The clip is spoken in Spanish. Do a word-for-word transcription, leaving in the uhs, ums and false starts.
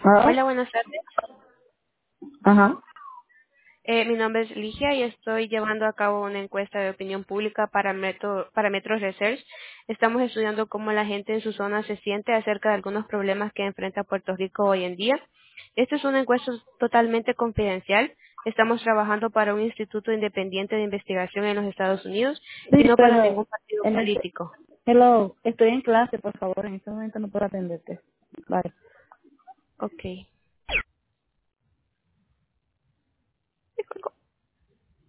Ah, Hola, buenas tardes. ajá. Eh, mi nombre es Ligia y estoy llevando a cabo una encuesta de opinión pública para Metro, para Metro Research. Estamos estudiando cómo la gente en su zona se siente acerca de algunos problemas que enfrenta Puerto Rico hoy en día. Esta es una encuesta totalmente confidencial. Estamos trabajando para un instituto independiente de investigación en los Estados Unidos y Sí, no para pero ningún partido en este, político. hello, estoy en clase, por favor, en este momento no puedo atenderte. Vale. Ok.